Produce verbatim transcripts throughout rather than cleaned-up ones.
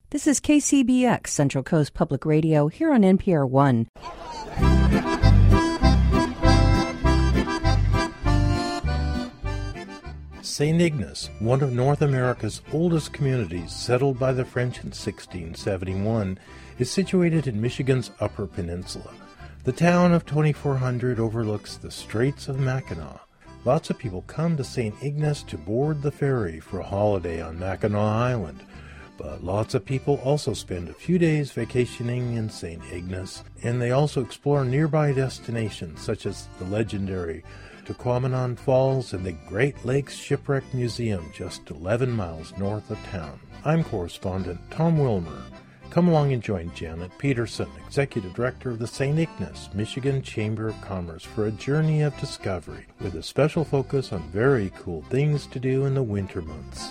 This is K C B X, Central Coast Public Radio, here on N P R one. Saint Ignace, one of North America's oldest communities settled by the French in sixteen seventy-one, is situated in Michigan's Upper Peninsula. The town of twenty-four hundred overlooks the Straits of Mackinac. Lots of people come to Saint Ignace to board the ferry for a holiday on Mackinac Island. But lots of people also spend a few days vacationing in Saint Ignace, and they also explore nearby destinations such as the legendary Tahquamenon Falls and the Great Lakes Shipwreck Museum just eleven miles north of town. I'm correspondent Tom Wilmer. Come along and join Janet Peterson, Executive Director of the Saint Ignace, Michigan Chamber of Commerce, for a journey of discovery with a special focus on very cool things to do in the winter months.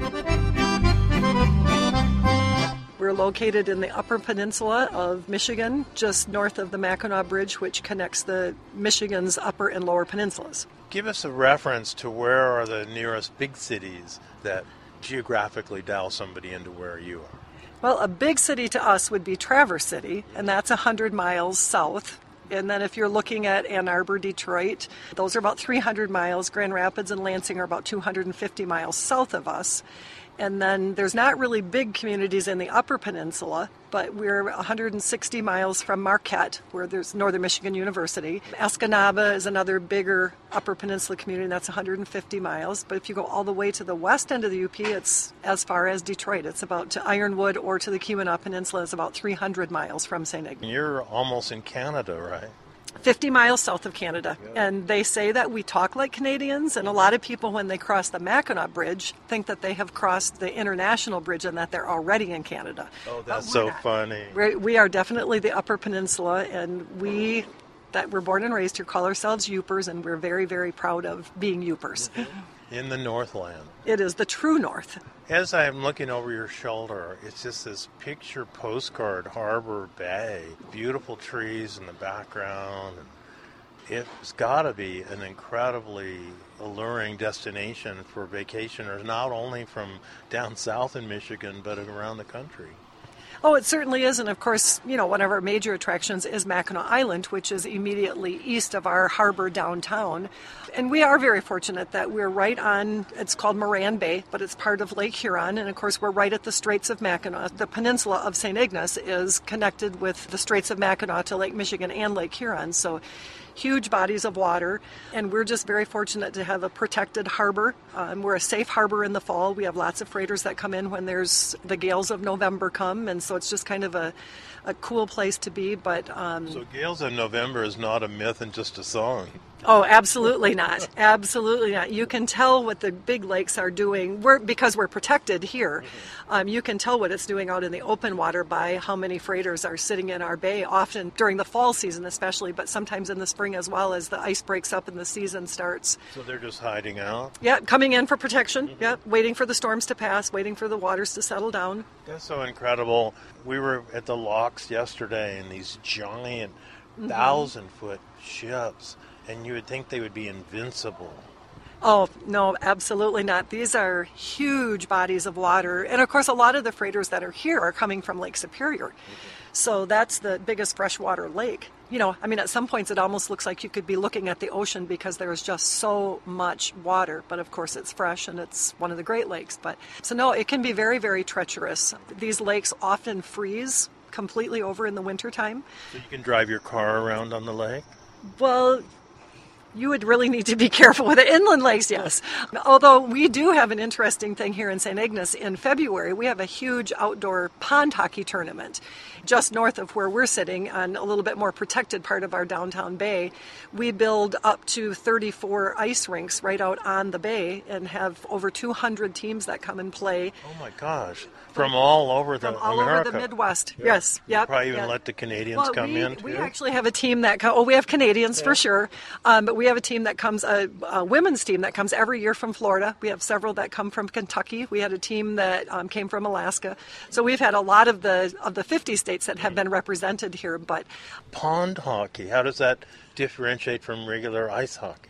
We're located in the Upper Peninsula of Michigan, just north of the Mackinac Bridge, which connects the Michigan's Upper and Lower Peninsulas. Give us a reference to where are the nearest big cities that geographically dial somebody into where you are. Well, a big city to us would be Traverse City, and that's one hundred miles south. And then if you're looking at Ann Arbor, Detroit, those are about three hundred miles. Grand Rapids and Lansing are about two hundred fifty miles south of us. And then there's not really big communities in the Upper Peninsula, but we're one hundred sixty miles from Marquette, where there's Northern Michigan University. Escanaba is another bigger Upper Peninsula community, and that's one hundred fifty miles. But if you go all the way to the west end of the U P, it's as far as Detroit. It's about to Ironwood or to the Keweenaw Peninsula is about three hundred miles from Saint Ignace. You're almost in Canada, right? fifty miles south of Canada. And they say that we talk like Canadians, and a lot of people, when they cross the Mackinac Bridge, think that they have crossed the international bridge and that they're already in Canada. Oh, that's so not. funny. We're, we are definitely the Upper Peninsula, and we that were born and raised here call ourselves Yoopers, and we're very, very proud of being Yoopers. In the Northland. It is the true North. As I'm looking over your shoulder, it's just this picture postcard, Harbor Bay, beautiful trees in the background. It's got to be an incredibly alluring destination for vacationers, not only from down south in Michigan, but around the country. Oh, it certainly is. And of course, you know, one of our major attractions is Mackinac Island, which is immediately east of our harbor downtown. And we are very fortunate that we're right on, it's called Moran Bay, but it's part of Lake Huron. And of course, we're right at the Straits of Mackinac. The peninsula of Saint Ignace is connected with the Straits of Mackinac to Lake Michigan and Lake Huron. So huge bodies of water, and we're just very fortunate to have a protected harbor. Um, we're a safe harbor in the fall. We have lots of freighters that come in when there's the gales of November come, and so it's just kind of a, a cool place to be. But um, So gales of November is not a myth and just a song. Oh, absolutely not. Absolutely not. You can tell what the big lakes are doing. We're, because we're protected here, um, you can tell what it's doing out in the open water by how many freighters are sitting in our bay, often during the fall season especially, but sometimes in the spring as well as the ice breaks up and the season starts. So they're just hiding out? Yeah, coming in for protection. Mm-hmm. Yeah, waiting for the storms to pass, waiting for the waters to settle down. That's so incredible. We were at the locks yesterday, and these giant mm-hmm. thousand-foot ships, and you would think they would be invincible. Oh, no, absolutely not. These are huge bodies of water. And, of course, a lot of the freighters that are here are coming from Lake Superior. Mm-hmm. So that's the biggest freshwater lake. You know, I mean, at some points it almost looks like you could be looking at the ocean because there's just so much water. But, of course, it's fresh and it's one of the Great Lakes. But so, no, it can be very, very treacherous. These lakes often freeze completely over in the wintertime. So you can drive your car around on the lake? Well, you would really need to be careful with it. Inland lakes, yes. Although we do have an interesting thing here in Saint Ignace. In February, we have a huge outdoor pond hockey tournament just north of where we're sitting on a little bit more protected part of our downtown bay. We build up to thirty-four ice rinks right out on the bay and have over two hundred teams that come and play. Oh, my gosh. From all over the From all America. over the Midwest, yeah. yes. You yep, probably even yep. let the Canadians well, come we, in, too? We actually have a team that, co- oh, we have Canadians yeah. for sure, um, but we have a team that comes, a, a women's team that comes every year from Florida. We have several that come from Kentucky. We had a team that um, came from Alaska. So we've had a lot of the of the fifty states that have been represented here. But pond hockey, how does that differentiate from regular ice hockey?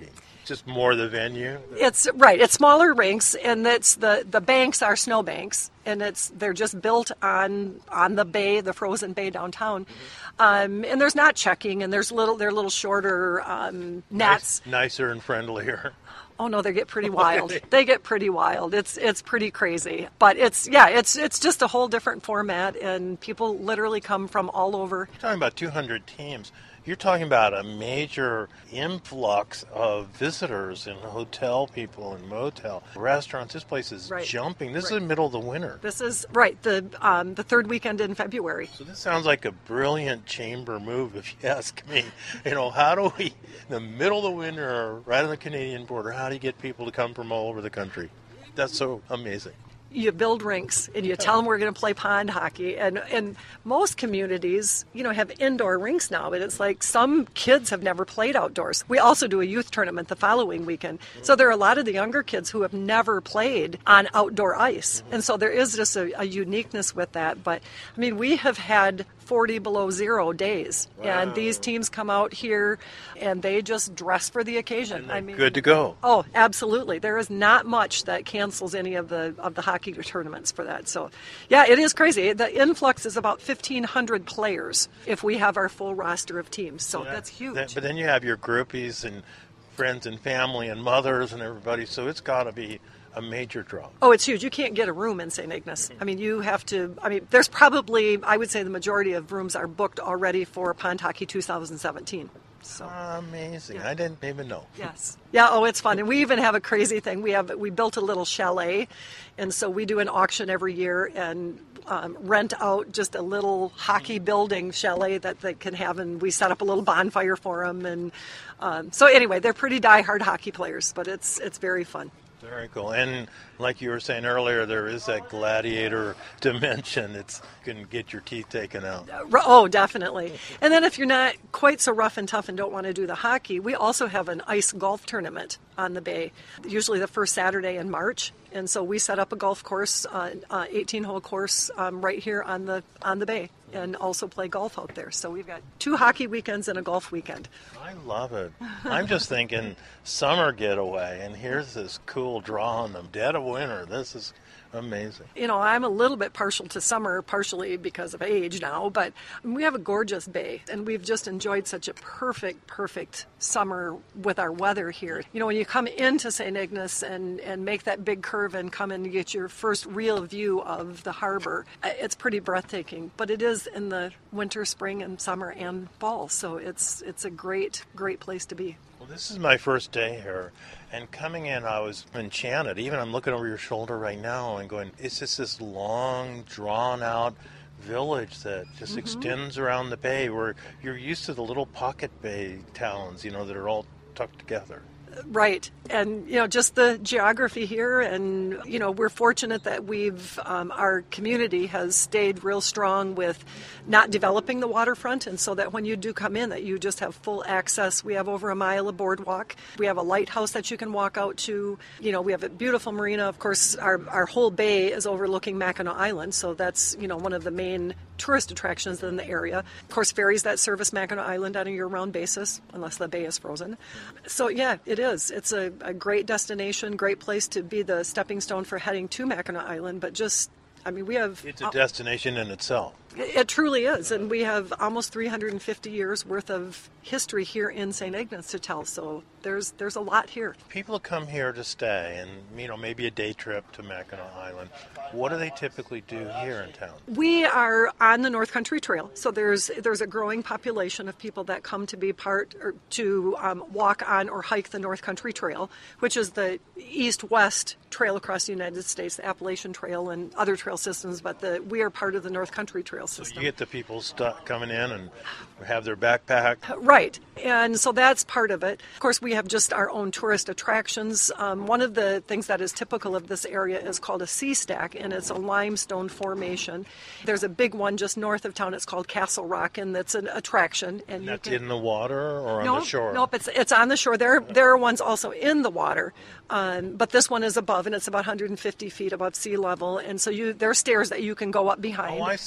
just more the venue? It's right. It's smaller rinks, and it's the, the banks are snow banks, and it's they're just built on on the bay, the frozen bay downtown. Mm-hmm. Um, and there's not checking, and there's little they're little shorter um, nets. Nice, nicer and friendlier. Oh no, they get pretty wild. They get pretty wild. It's it's pretty crazy. But it's yeah, it's it's just a whole different format, and people literally come from all over. You're talking about two hundred teams. You're talking about a major influx of visitors and hotel people and motel restaurants. This place is right. jumping. This right. is the middle of the winter. This is right the um, the third weekend in February. So this sounds like a brilliant chamber move, if you ask me. You know, how do we, in the middle of the winter, right on the Canadian border, how do you get people to come from all over the country? That's so amazing. You build rinks and you tell them we're going to play pond hockey, and and most communities, you know, have indoor rinks now, but it's like some kids have never played outdoors. We also do a youth tournament the following weekend, so there are a lot of the younger kids who have never played on outdoor ice, and so there is just a, a uniqueness with that. But I mean, we have had forty below zero days, wow. and these teams come out here and they just dress for the occasion. And they're I mean, good to go. Oh, absolutely. There is not much that cancels any of the of the hockey tournaments for that. So, yeah, it is crazy. The influx is about fifteen hundred players if we have our full roster of teams. So yeah, that's huge. That, but then you have your groupies and friends and family and mothers and everybody. So it's got to be a major draw. Oh, it's huge. You can't get a room in Saint Ignace. I mean, you have to, I mean, there's probably, I would say the majority of rooms are booked already for Pond Hockey two thousand seventeen. So amazing. yeah. I didn't even know. Yes. Yeah, oh, it's fun. And we even have a crazy thing. We have we built a little chalet, and so we do an auction every year and um, rent out just a little hockey building chalet that they can have, and we set up a little bonfire for them. And um, so anyway, they're pretty diehard hockey players, but it's it's very fun. Very cool. And like you were saying earlier, there is that gladiator dimension. It's you can get your teeth taken out. Oh, definitely. And then if you're not quite so rough and tough and don't want to do the hockey, we also have an ice golf tournament on the bay, usually the first Saturday in March. And so we set up a golf course, uh, uh, eighteen-hole course um, right here on the on the bay, and also play golf out there. So we've got two hockey weekends and a golf weekend. I love it. I'm just thinking summer getaway, and here's this cool draw in the dead of winter. This is amazing. You know, I'm a little bit partial to summer, partially because of age now, but we have a gorgeous bay, and we've just enjoyed such a perfect, perfect summer with our weather here. You know, when you come into Saint Ignace and, and make that big curve and come in to get your first real view of the harbor, it's pretty breathtaking, but it is in the winter, spring, and summer and fall, so it's it's a great, great place to be. Well, this is my first day here, and coming in, I was enchanted. Even I'm looking over your shoulder right now and going, it's just this long, drawn-out village that just mm-hmm. extends around the bay, where you're used to the little pocket bay towns, you know, that are all tucked together. Right. And, you know, just the geography here, and, you know, we're fortunate that we've, um, our community has stayed real strong with not developing the waterfront, and so that when you do come in, that you just have full access. We have over a mile of boardwalk. We have a lighthouse that you can walk out to. You know, we have a beautiful marina. Of course, our, our whole bay is overlooking Mackinac Island, so that's, you know, one of the main tourist attractions in the area. Of course, ferries that service Mackinac Island on a year-round basis, unless the bay is frozen. So, yeah, it is. It's a, a great destination, great place to be the stepping stone for heading to Mackinac Island, but just, I mean, we have... It's a destination in itself. It truly is, and we have almost three hundred fifty years worth of history here in Saint Ignace to tell, so there's there's a lot here. People come here to stay, and, you know, maybe a day trip to Mackinac Island. What do they typically do here in town? We are on the North Country Trail, so there's there's a growing population of people that come to be part, or to um, walk on or hike the North Country Trail, which is the east-west trail across the United States, the Appalachian Trail and other trail systems, but the we are part of the North Country Trail system. So you get the people stuck coming in and have their backpack. Right, and so that's part of it. Of course, we have just our own tourist attractions. Um, one of the things that is typical of this area is called a sea stack, and it's a limestone formation. There's a big one just north of town. It's called Castle Rock, and that's an attraction. And that's you can... in the water or on nope, the shore? Nope, it's it's on the shore. There there are ones also in the water, um, but this one is above, and it's about one hundred fifty feet above sea level, and so you there are stairs that you can go up behind. Oh, I saw that. There's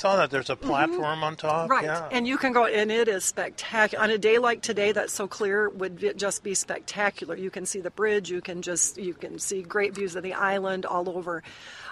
a platform mm-hmm. on top. Right. Yeah. And you can go, and it is spectacular. On a day like today that's so clear, would be, just be spectacular. You can see the bridge. You can just, you can see great views of the island all over.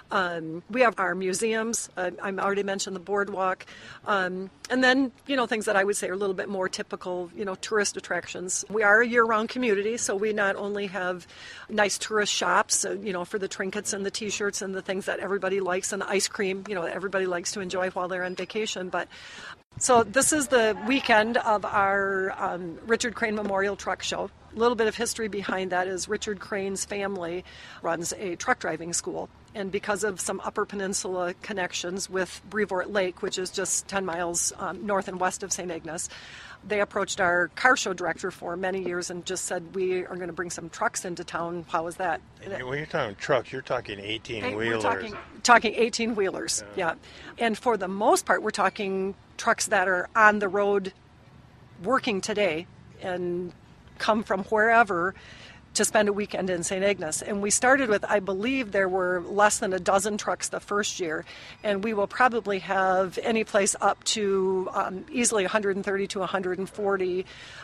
Um, we have our museums. Uh, I already mentioned the boardwalk. Um, and then, you know, things that I would say are a little bit more typical, you know, tourist attractions. We are a year-round community, so we not only have nice tourist shops, uh, you know, for the trinkets and the T-shirts and the things that everybody likes and the ice cream, you know, that everybody likes to enjoy while they're on vacation, but so this is the weekend of our um, Richard Crane Memorial Truck Show. A little bit of history behind that is Richard Crane's family runs a truck driving school. And because of some Upper Peninsula connections with Brevoort Lake, which is just ten miles um, north and west of Saint Ignace, they approached our car show director for many years and just said, we are going to bring some trucks into town. How is that? And when you're talking trucks, you're talking eighteen-wheelers. We're talking, talking eighteen-wheelers, yeah. yeah. And for the most part, we're talking trucks that are on the road working today and come from wherever to spend a weekend in Saint Ignace. And we started with, I believe there were less than a dozen trucks the first year, and we will probably have any place up to um, easily one hundred thirty to one hundred forty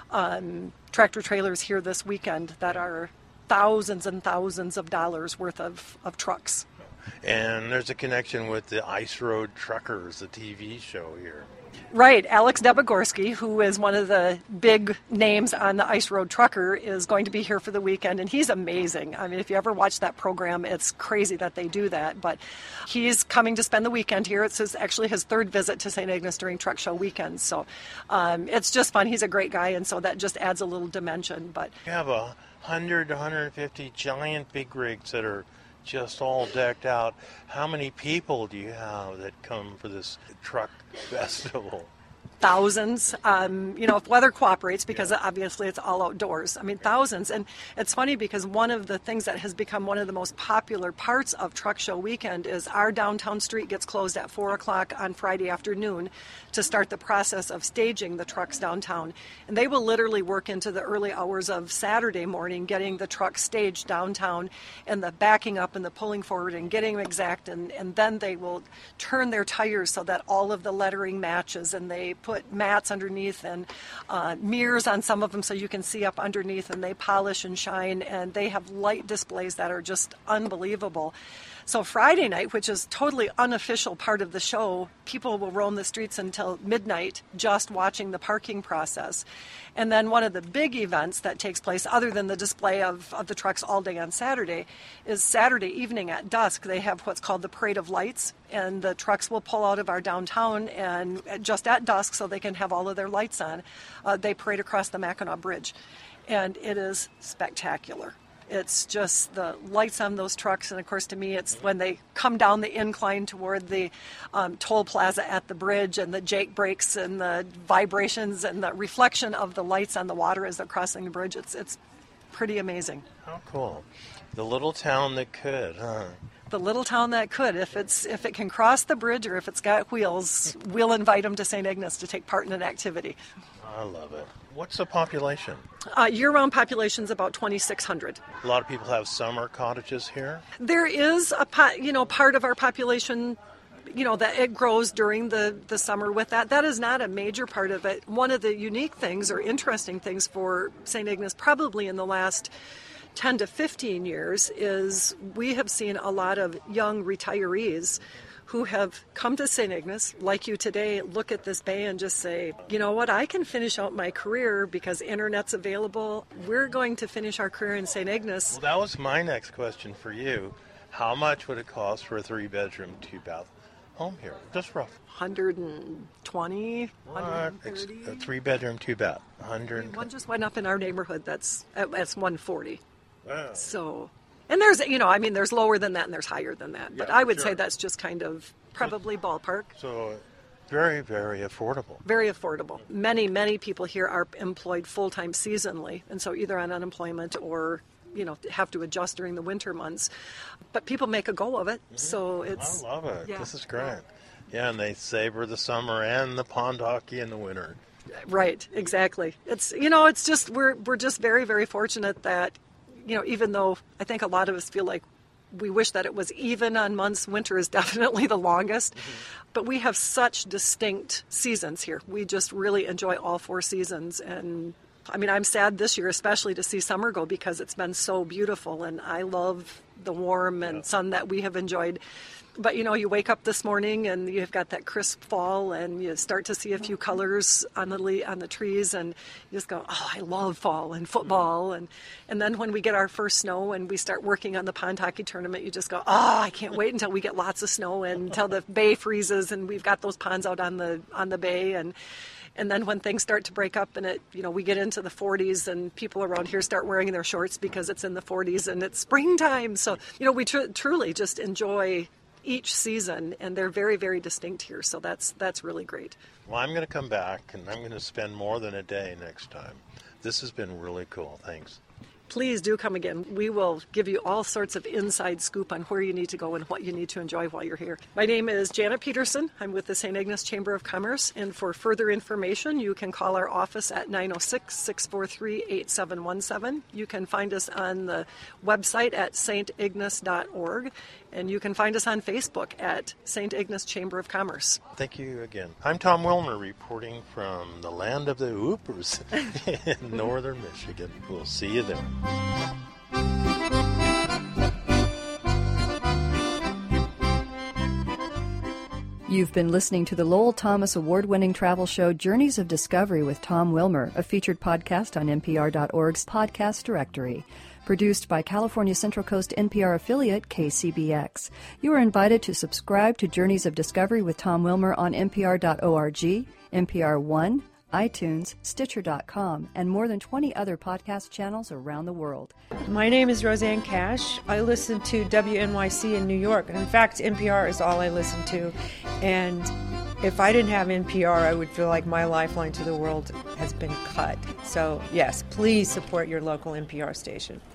um, tractor trailers here this weekend that are thousands and thousands of dollars worth of, of trucks. And there's a connection with the Ice Road Truckers, the T V show here. Right. Alex Debogorski, who is one of the big names on the Ice Road Trucker, is going to be here for the weekend, and he's amazing. I mean, if you ever watch that program, it's crazy that they do that, but he's coming to spend the weekend here. It's his, actually his third visit to Saint Ignace during Truck Show weekends, so um, it's just fun. He's a great guy, and so that just adds a little dimension. But you have a one hundred to one hundred fifty giant big rigs that are just all decked out. How many people do you have that come for this truck festival? Thousands, um, you know, if weather cooperates, because yeah. obviously it's all outdoors. I mean, thousands. And it's funny because one of the things that has become one of the most popular parts of Truck Show weekend is our downtown street gets closed at four o'clock on Friday afternoon to start the process of staging the trucks downtown. And they will literally work into the early hours of Saturday morning getting the trucks staged downtown and the backing up and the pulling forward and getting them exact. And, and then they will turn their tires so that all of the lettering matches, and they put mats underneath and uh, mirrors on some of them so you can see up underneath, and they polish and shine, and they have light displays that are just unbelievable. So Friday night, which is totally unofficial part of the show, people will roam the streets until midnight just watching the parking process. And then one of the big events that takes place, other than the display of, of the trucks all day on Saturday, is Saturday evening at dusk. They have what's called the Parade of Lights, and the trucks will pull out of our downtown and just at dusk so they can have all of their lights on. Uh, they parade across the Mackinac Bridge, and it is spectacular. It's just the lights on those trucks, and of course to me it's when they come down the incline toward the um, toll plaza at the bridge, and the Jake brakes and the vibrations and the reflection of the lights on the water as they're crossing the bridge. It's it's pretty amazing. How cool. The little town that could, huh? The little town that could. If it's if it can cross the bridge or if it's got wheels, we'll invite them to Saint Ignace to take part in an activity. I love it. What's the population? Uh, year-round population is about twenty-six hundred. A lot of people have summer cottages here? There is a po- you know part of our population, you know, that it grows during the, the summer with that. That is not a major part of it. One of the unique things or interesting things for Saint Ignace probably in the last ten to fifteen years is we have seen a lot of young retirees who have come to Saint Ignace, like you today, look at this bay and just say, you know what, I can finish out my career because internet's available. We're going to finish our career in Saint Ignace. Well, that was my next question for you. How much would it cost for a three-bedroom, two-bath home here? Just rough. one hundred twenty, what? one hundred thirty. A three-bedroom, two-bath. one hundred twenty. One just went up in our neighborhood. That's that's one hundred forty. Wow. So... And there's, you know, I mean, there's lower than that and there's higher than that. But yeah, I would sure. say that's just kind of probably ballpark. So very, very affordable. Very affordable. Many, many people here are employed full-time seasonally, and so either on unemployment or, you know, have to adjust during the winter months. But people make a go of it, mm-hmm. so it's... I love it. Yeah, this is great. Yeah. yeah, and they savor the summer and the pond hockey in the winter. Right, exactly. It's, you know, it's just, we're we're just very, very fortunate that, you know, even though I think a lot of us feel like we wish that it was even on months. Winter is definitely the longest. Mm-hmm. But we have such distinct seasons here. We just really enjoy all four seasons. And I mean, I'm sad this year especially to see summer go because it's been so beautiful. And I love the warm and yeah. sun that we have enjoyed. But, you know, you wake up this morning and you've got that crisp fall and you start to see a few colors on the le- on the trees and you just go, oh, I love fall and football. And, and then when we get our first snow and we start working on the pond hockey tournament, you just go, oh, I can't wait until we get lots of snow and until the bay freezes and we've got those ponds out on the on the bay. And And then when things start to break up and it, you know, we get into the forties and people around here start wearing their shorts because it's in the forties and it's springtime. So, you know, we tr- truly just enjoy each season, and they're very, very distinct here. So that's that's really great. Well, I'm going to come back, and I'm going to spend more than a day next time. This has been really cool. Thanks. Please do come again. We will give you all sorts of inside scoop on where you need to go and what you need to enjoy while you're here. My name is Janet Peterson. I'm with the Saint Ignace Chamber of Commerce. And for further information, you can call our office at nine oh six, six four three, eight seven one seven. You can find us on the website at saint ignace dot org. And you can find us on Facebook at Saint Ignace Chamber of Commerce. Thank you again. I'm Tom Wilmer reporting from the land of the Whoopers in northern Michigan. We'll see you there. You've been listening to the Lowell Thomas award-winning travel show Journeys of Discovery with Tom Wilmer, a featured podcast on N P R dot org's podcast directory. Produced by California Central Coast N P R affiliate K C B X. You are invited to subscribe to Journeys of Discovery with Tom Wilmer on N P R dot org, N P R One, iTunes, Stitcher dot com, and more than twenty other podcast channels around the world. My name is Roseanne Cash. I listen to W N Y C in New York. And in fact, N P R is all I listen to. And if I didn't have N P R, I would feel like my lifeline to the world has been cut. So, yes, please support your local N P R station.